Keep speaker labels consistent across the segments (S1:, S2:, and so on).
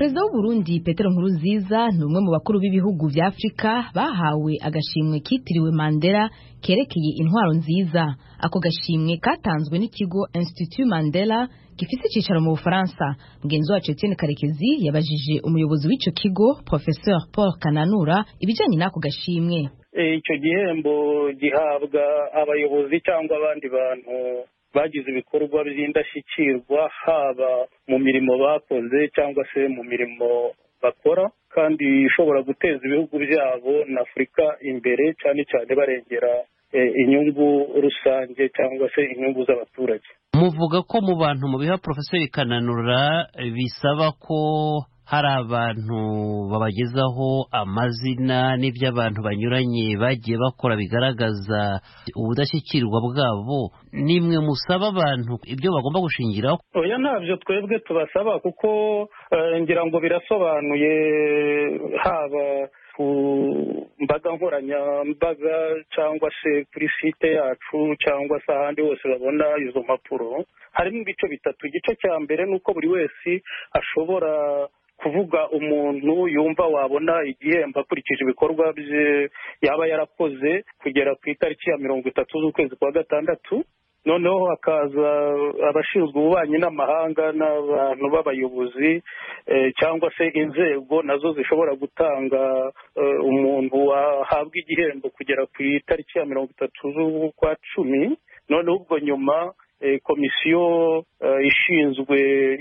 S1: Perezida w'u Burundi Petero Nkurunziza ni umwe mu bakuru b'ibihugu vya Afrika bahawe agashimwe kitiriwe Mandela kerekeye intwaro nziza. Ako gashimwe katanzwe n'ikigo Institut Mandela gifise icicaro mu Bufaransa. Mugenzi wacu Etienne Karekezi yabajije umuyobozi w'ico kigo Professeur Paul Kananura ibijanye n'ako gashimwe.
S2: Icyo gihembo gihabwa abayobozi cyangwa abandi bantu bagize ibikorwa by'indashyikirwa haba mu mirimo bakoze cyangwa se mu mirimo bakora kandi ishobora guteza ibihugu byabo na Afurika imbere cyane cyane barengera inyungu rusange cyangwa se inyungu z'abaturage.
S3: Muvuga ko mu bantu mu biha Professeur Kananura bisaba ko hari abantu babagezaho amazina n'iby'abantu banyuranye bagiye bakora bigaragaza ubudashyikirwa bwabo, nimwe musaba abantu ibyo bagomba gushingiraho?
S2: Oya, ntabyo twebwe tubasaba kuko ngira ngo birasobanuye haba ku mbaga nkoranyambaga cyangwa se kuri site yacu cyangwa se ahandi hose babona izo mpapuro. Harimo ibice bitatu. Igice cya mbere ni uko buri wese ashobora kuvuga umuntu yumva wabona igihembo akurikije ibikorwa bye yaba yarakoze kugera ku itariki ya 30 z'ukwezi kwa gatandatu. Noneho hakaza abashinzwe ububanyi n'amahanga n'abantu b'abayobozi cyangwa se inzego nazo zishobora gutanga umuntu wahabwa igihembo kugera ku itariki ya 30 z'ukwa cumi. Noneho ubwo nyuma komisiyo ishinzwe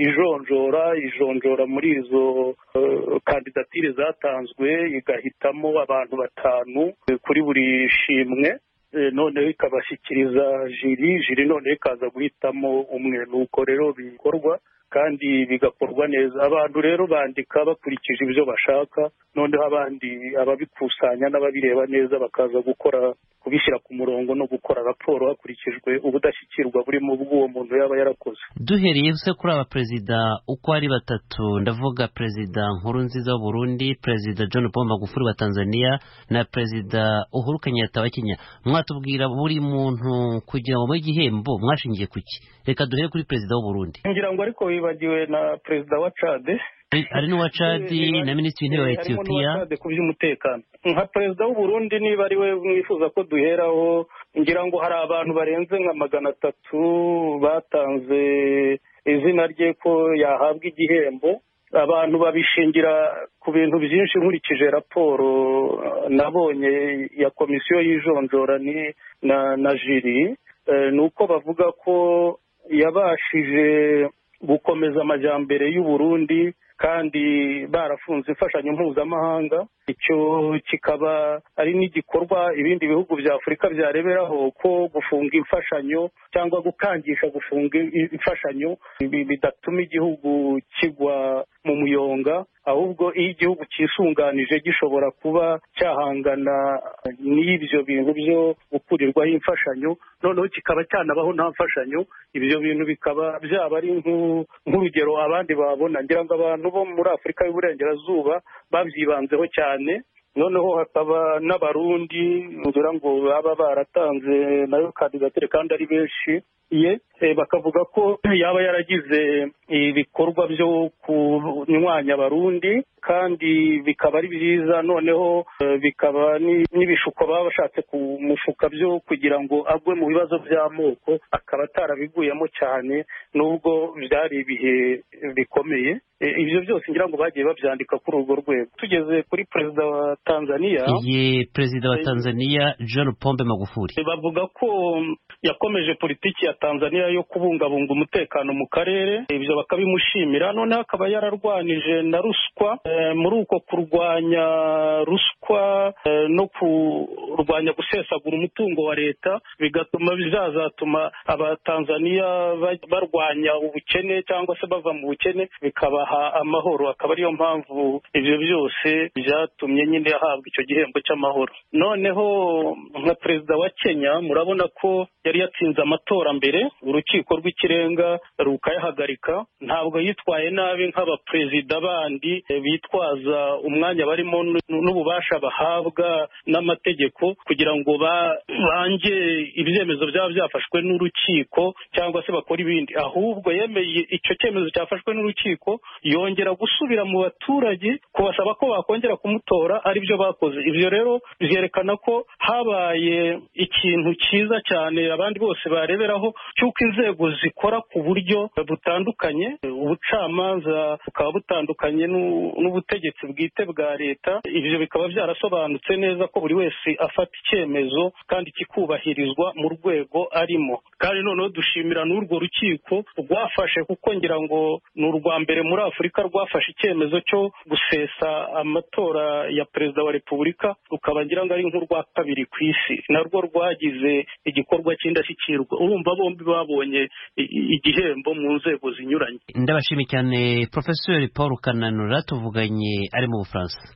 S2: ijonjora muri izo kandidatire zatanzwe igahitamo abantu 5 kuri buri shimwe, noneho ikabashyikiriza jiri noneho ikaza guhitamo umwe. Nuko rero bikorwa kandi bigakorwa neza. Abantu rero bandika bakurikije ibyo bashaka, noneho abandi ababikusanya n'ababireba neza bakaza kubishyira ku murongo no gukora raporo hakurikijwe ubudashyikirwa burimo bw'uwo muntu yaba yarakoze.
S3: Duhereye se kuri aba perezida uko ari batatu, ndavuga Perezida Nkurunziza w'u Burundi, Perezida John Pombe Magufuli wa Tanzania na Perezida Uhuru Kenyatta wa Kenya, mwatubwira buri muntu kugira ngo mu igihembo mwashingiye kuki? Reka duhere kuri Perezida w'u Burundi.
S2: Ngira ngo ariko wibagiwe na Perezida wa Chad.
S3: Hari n'uwa Chad na Minisitiri w'Intebe wa Ethiopia
S2: ku by'umutekano. Nka Perezida w'u Burundi niba ari we mwifuza ko duheraho, ngira ngo hari abantu barenze nka 300 batanze izina rye ko yahabwa igihembo. Abantu babishingira ku bintu byinshi nkurikije raporo nabonye ya komisiyo y'ijonjora na jiri. Nuko bavuga ko yabashije gukomeza amajyambere y'u Burundi kandi barafunze imfashanyo mpuzamahanga. Icyo kikaba ari n'igikorwa ibindi bihugu bya Afurika byareberaho, ko gufunga imfashanyo cyangwa gukangisha gufunga imfashanyo bidatuma igihugu kigwa mu muyonga, ahubwo iyo igihugu cyisunganije gishobora kuba cyahangana n'ibyo bintu byo gukurirwaho imfashanyo, noneho kikaba cyanabaho nta mfashanyo. Ibyo bintu bikaba byaba ari nk'urugero abandi babona. Ngira ngo abantu bo muri Afurika y'Uburengerazuba babyibanzeho cyane. Noneho hakaba n'abarundi ngira ngo baba baratanze nayo kandidatire kandi ari benshi bakavuga ko yaba yaragize ibikorwa byo kunywanya abarundi kandi bikaba ari byiza. Noneho bikaba n'ibishuko baba bashatse kumufuka byo kugira ngo agwe mu bibazo by'amoko, akaba atarabiguyemo cyane nubwo byari ibihe bikomeye. Ibyo byose ngira ngo bagiye babyandika kuri urwo rwego. Tugeze kuri Perezida wa Tanzania,
S3: Perezida wa Tanzania John Pombe Magufuli,
S2: bavuga ko yakomeje politiki ya Tanzania yo kubungabunga umutekano mu karere. Ibyo bakabimushimira. Noneho akaba yararwanije na ruswa. Muri uko kurwanya ruswa no kurwanya gusesagura umutungo wa leta, bigatuma bizazatuma abatanzania barwanya ubukene cyangwa se bava mu bukene, bikabaha amahoro. Akaba ariyo mpamvu ibyo byose byatumye nyine ahabwa icyo gihembo cy'amahoro. Noneho nka Perezida wa Kenya, murabona ko yari yatsinze amatora mbere, urukiko rw'ikirenga rukayahagarika. Ntabwo yitwaye nabi nk'abaperezida bandi bitwaza umwanya barimo n'ububasha bahabwa n'amategeko rukiko kugira ngo bange ibyemezo byaba byafashwe n'urukiko cyangwa se bakora ibindi, ahubwo yemeye icyo cyemezo cyafashwe n'urukiko yongera gusubira mu baturage kubasaba ko bakongera kumutora, ari byo bakoze. Ibyo rero byerekana ko habaye ikintu cyiza cyane abandi bose bareberaho cy'uko inzego zikora ku buryo butandukanye, ubucamanza bukaba butandukanye n'ubutegetsi bwite bwa leta. Ibyo bikaba byarasobanutse neza ko buri wese afata icyemezo kandi kikubahirizwa mu rwego arimo. Kandi noneho dushimira n'urwo rukiko rwafashe, kuko ngira ngo ni urwa mbere muri Afurika rwafashe icyemezo cyo gusesa amatora ya perezida wa repubulika, rukaba ngira ngo ari nk'urwa kabiri ku isi, narwo rwagize igikorwa cy'indashyikirwa. Urumva bombi babonye igihembo mu nzego zinyuranye.
S3: Ndabashimiye cyane Professeur Paul Kananura, tuvuganye ari mu Bufaransa.